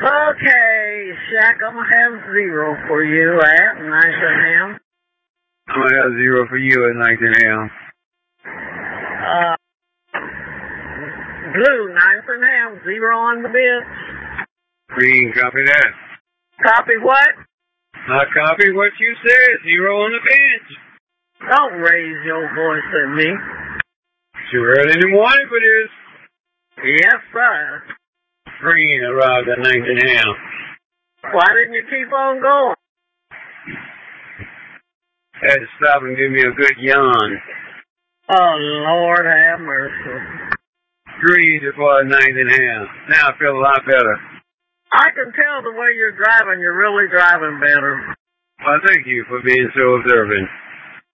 Okay, Shaq, I'm going to have 0 for you at Nice and Ham. I'm going to have 0 for you at Nice and Ham. Blue, Nice and Ham, 0 on the bench. Green, copy that. Copy what? I copy what you said, 0 on the bench. Don't raise your voice at me. Too early in the morning for this. Yes, sir. Green arrived at Nice and Ham. Why didn't you keep on going? Had to stop and give me a good yawn. Oh, Lord have mercy. Green departed Nice and Ham. Now I feel a lot better. I can tell the way you're driving, you're really driving better. Well, thank you for being so observant.